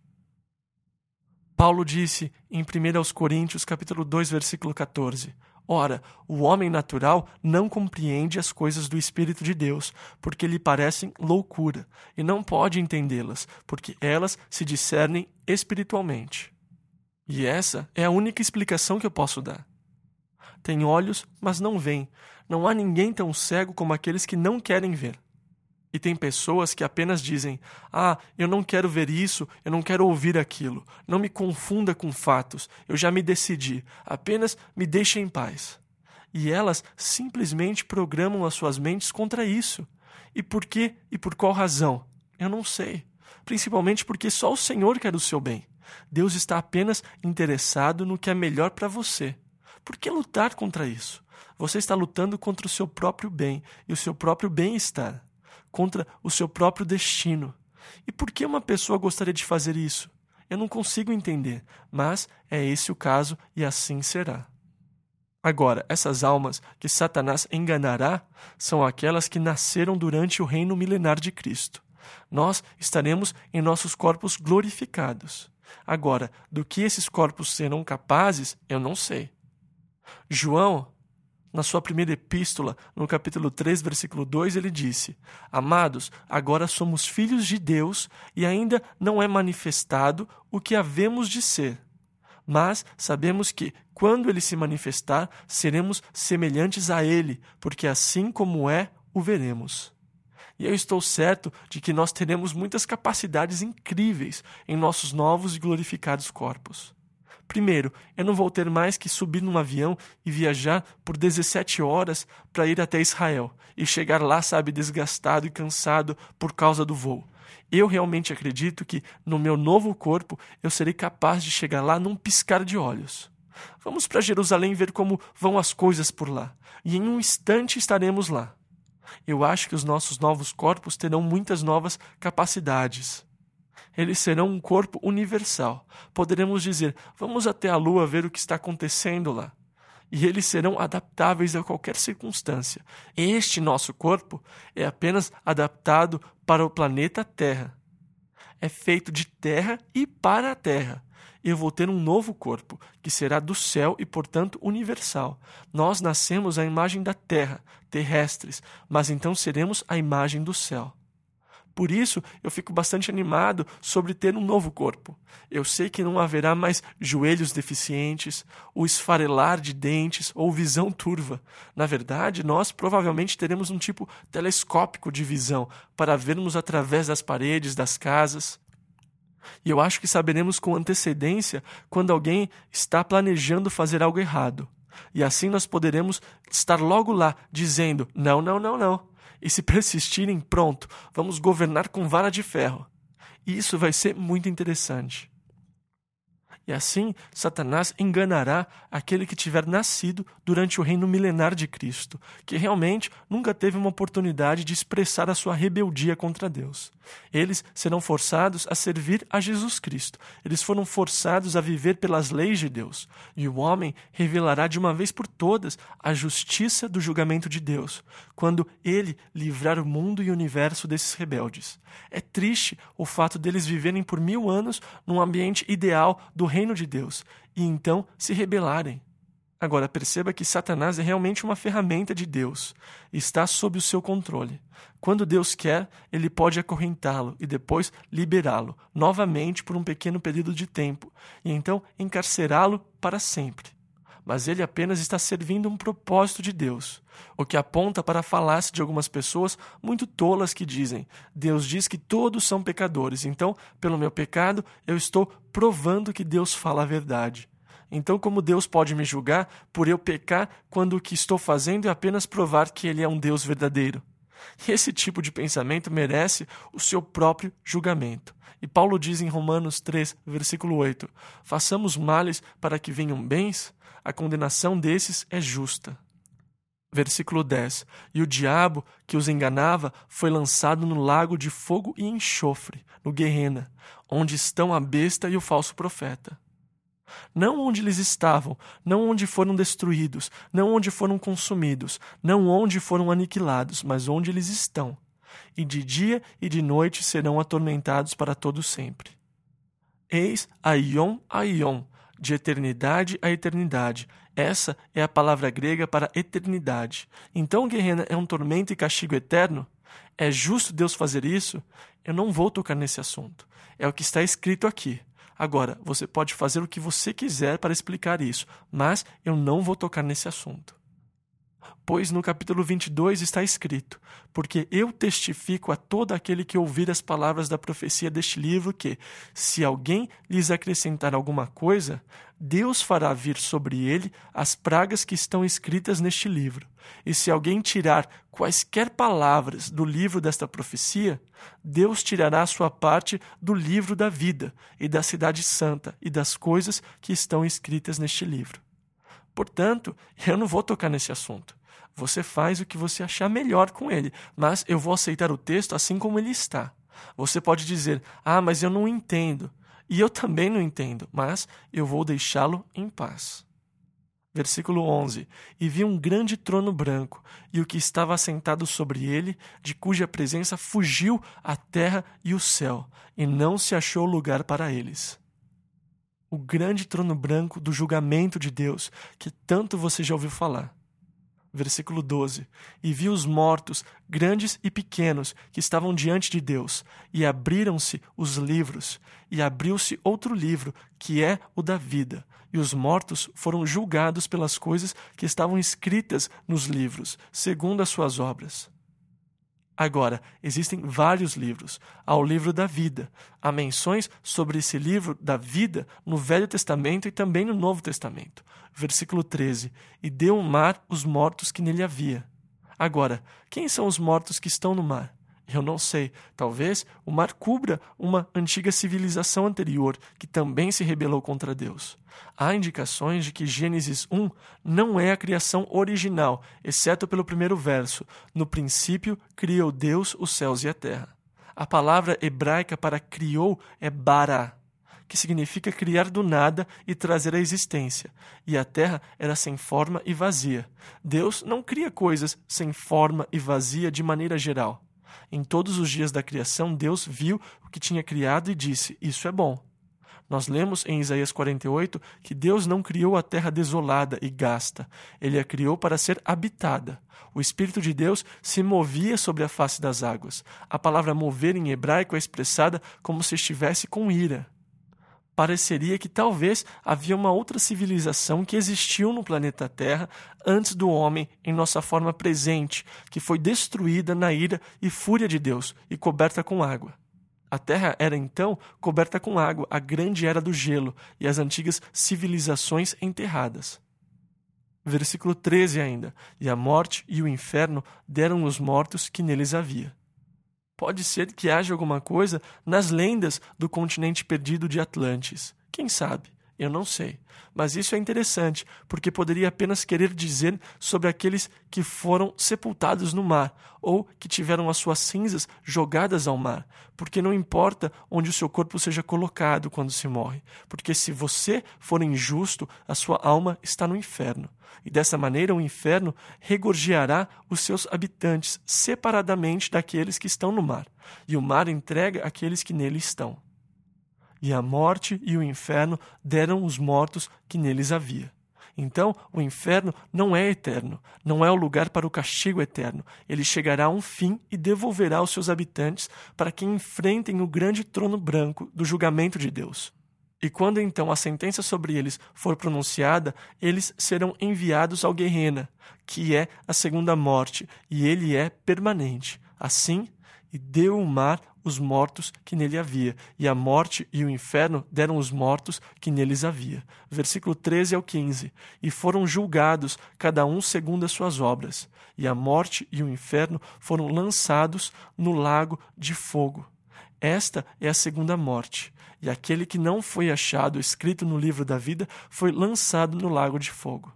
Paulo disse em primeira Coríntios, capítulo dois, versículo quatorze, Ora, o homem natural não compreende as coisas do Espírito de Deus, porque lhe parecem loucura, e não pode entendê-las, porque elas se discernem espiritualmente. E essa é a única explicação que eu posso dar. Tem olhos, mas não veem. Não há ninguém tão cego como aqueles que não querem ver. E tem pessoas que apenas dizem, ah, eu não quero ver isso, eu não quero ouvir aquilo, não me confunda com fatos, eu já me decidi, apenas me deixe em paz. E elas simplesmente programam as suas mentes contra isso. E por quê e por qual razão? Eu não sei. Principalmente porque só o Senhor quer o seu bem. Deus está apenas interessado no que é melhor para você. Por que lutar contra isso? Você está lutando contra o seu próprio bem e o seu próprio bem-estar. Contra o seu próprio destino. E por que uma pessoa gostaria de fazer isso? Eu não consigo entender, mas é esse o caso e assim será. Agora, essas almas que Satanás enganará são aquelas que nasceram durante o reino milenar de Cristo. Nós estaremos em nossos corpos glorificados. Agora, do que esses corpos serão capazes, eu não sei. João, na sua primeira epístola, no capítulo três, versículo dois, ele disse, Amados, agora somos filhos de Deus e ainda não é manifestado o que havemos de ser. Mas sabemos que, quando ele se manifestar, seremos semelhantes a ele, porque assim como é, o veremos. E eu estou certo de que nós teremos muitas capacidades incríveis em nossos novos e glorificados corpos. Primeiro, eu não vou ter mais que subir num avião e viajar por dezessete horas para ir até Israel e chegar lá, sabe, desgastado e cansado por causa do voo. Eu realmente acredito que, no meu novo corpo, eu serei capaz de chegar lá num piscar de olhos. Vamos para Jerusalém ver como vão as coisas por lá, e em um instante estaremos lá. Eu acho que os nossos novos corpos terão muitas novas capacidades. Eles serão um corpo universal. Poderemos dizer, vamos até a Lua ver o que está acontecendo lá. E eles serão adaptáveis a qualquer circunstância. Este nosso corpo é apenas adaptado para o planeta Terra. É feito de terra e para a terra. Eu vou ter um novo corpo, que será do céu e, portanto, universal. Nós nascemos à imagem da terra, terrestres, mas então seremos a imagem do céu. Por isso, eu fico bastante animado sobre ter um novo corpo. Eu sei que não haverá mais joelhos deficientes, o esfarelar de dentes ou visão turva. Na verdade, nós provavelmente teremos um tipo telescópico de visão para vermos através das paredes das casas. E eu acho que saberemos com antecedência quando alguém está planejando fazer algo errado. E assim nós poderemos estar logo lá, dizendo, não, não, não, não. E se persistirem, pronto, vamos governar com vara de ferro. E isso vai ser muito interessante. E assim, Satanás enganará aquele que tiver nascido durante o reino milenar de Cristo, que realmente nunca teve uma oportunidade de expressar a sua rebeldia contra Deus. Eles serão forçados a servir a Jesus Cristo. Eles foram forçados a viver pelas leis de Deus. E o homem revelará de uma vez por todas a justiça do julgamento de Deus, quando ele livrar o mundo e o universo desses rebeldes. É triste o fato deles viverem por mil anos num ambiente ideal do reino de Deus e então se rebelarem. Agora perceba que Satanás é realmente uma ferramenta de Deus, está sob o seu controle. Quando Deus quer, ele pode acorrentá-lo e depois liberá-lo novamente por um pequeno período de tempo e então encarcerá-lo para sempre. Mas ele apenas está servindo um propósito de Deus, o que aponta para a falácia de algumas pessoas muito tolas que dizem: Deus diz que todos são pecadores, então, pelo meu pecado, eu estou provando que Deus fala a verdade. Então, como Deus pode me julgar por eu pecar quando o que estou fazendo é apenas provar que Ele é um Deus verdadeiro? E esse tipo de pensamento merece o seu próprio julgamento. E Paulo diz em Romanos três, versículo oito, façamos males para que venham bens? A condenação desses é justa. Versículo dez, e o diabo que os enganava foi lançado no lago de fogo e enxofre, no Guerrena, onde estão a besta e o falso profeta. Não onde eles estavam, não onde foram destruídos, não onde foram consumidos, não onde foram aniquilados, mas onde eles estão. E de dia e de noite serão atormentados para todo sempre. Eis aion aion, de eternidade a eternidade. Essa é a palavra grega para eternidade. Então Guerrena é um tormento e castigo eterno? É justo Deus fazer isso? Eu não vou tocar nesse assunto. É o que está escrito aqui. Agora, você pode fazer o que você quiser para explicar isso, mas eu não vou tocar nesse assunto. Pois no capítulo vinte e dois está escrito, porque eu testifico a todo aquele que ouvir as palavras da profecia deste livro que, se alguém lhes acrescentar alguma coisa, Deus fará vir sobre ele as pragas que estão escritas neste livro. E se alguém tirar quaisquer palavras do livro desta profecia, Deus tirará a sua parte do livro da vida e da cidade santa e das coisas que estão escritas neste livro. Portanto, eu não vou tocar nesse assunto. Você faz o que você achar melhor com ele, mas eu vou aceitar o texto assim como ele está. Você pode dizer, ah, mas eu não entendo. E eu também não entendo, mas eu vou deixá-lo em paz. Versículo onze. E vi um grande trono branco, e o que estava assentado sobre ele, de cuja presença fugiu a terra e o céu, e não se achou lugar para eles. O grande trono branco do julgamento de Deus, que tanto você já ouviu falar. Versículo doze. E vi os mortos, grandes e pequenos, que estavam diante de Deus, e abriram-se os livros, e abriu-se outro livro, que é o da vida, e os mortos foram julgados pelas coisas que estavam escritas nos livros, segundo as suas obras. Agora, existem vários livros. Há o livro da vida. Há menções sobre esse livro da vida no Velho Testamento e também no Novo Testamento. Versículo treze. E deu o mar os mortos que nele havia. Agora, quem são os mortos que estão no mar? Eu não sei, talvez o mar cubra uma antiga civilização anterior que também se rebelou contra Deus. Há indicações de que Gênesis um não é a criação original, exceto pelo primeiro verso. No princípio, criou Deus os céus e a terra. A palavra hebraica para criou é bara, que significa criar do nada e trazer à existência. E a terra era sem forma e vazia. Deus não cria coisas sem forma e vazia de maneira geral. Em todos os dias da criação, Deus viu o que tinha criado e disse, isso é bom. Nós lemos em Isaías quarenta e oito que Deus não criou a terra desolada e gasta. Ele a criou para ser habitada. O Espírito de Deus se movia sobre a face das águas. A palavra mover em hebraico é expressada como se estivesse com ira. Pareceria que talvez havia uma outra civilização que existiu no planeta Terra antes do homem em nossa forma presente, que foi destruída na ira e fúria de Deus e coberta com água. A Terra era então coberta com água, a grande era do gelo e as antigas civilizações enterradas. Versículo treze ainda, e a morte e o inferno deram os mortos que neles havia. Pode ser que haja alguma coisa nas lendas do continente perdido de Atlantis. Quem sabe? Eu não sei. Mas isso é interessante, porque poderia apenas querer dizer sobre aqueles que foram sepultados no mar, ou que tiveram as suas cinzas jogadas ao mar, porque não importa onde o seu corpo seja colocado quando se morre, porque se você for injusto, a sua alma está no inferno. E dessa maneira o inferno regorgeará os seus habitantes separadamente daqueles que estão no mar, e o mar entrega aqueles que nele estão. E a morte e o inferno deram os mortos que neles havia. Então, o inferno não é eterno, não é o lugar para o castigo eterno. Ele chegará a um fim e devolverá os seus habitantes para que enfrentem o grande trono branco do julgamento de Deus. E quando então a sentença sobre eles for pronunciada, eles serão enviados ao Guerrena, que é a segunda morte, e ele é permanente. Assim, e deu o mar os mortos que nele havia, e a morte e o inferno deram os mortos que neles havia. Versículo treze ao quinze. E foram julgados, cada um segundo as suas obras, e a morte e o inferno foram lançados no lago de fogo. Esta é a segunda morte, e aquele que não foi achado escrito no livro da vida foi lançado no lago de fogo.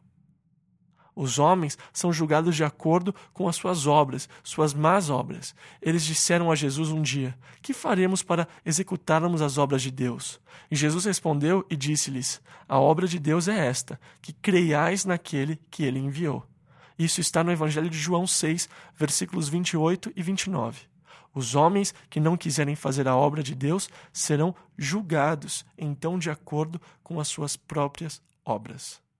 Os homens são julgados de acordo com as suas obras, suas más obras. Eles disseram a Jesus um dia, que faremos para executarmos as obras de Deus? E Jesus respondeu e disse-lhes, a obra de Deus é esta, que creiais naquele que ele enviou. Isso está no Evangelho de João seis, versículos vinte e oito e vinte e nove. Os homens que não quiserem fazer a obra de Deus serão julgados, então de acordo com as suas próprias obras.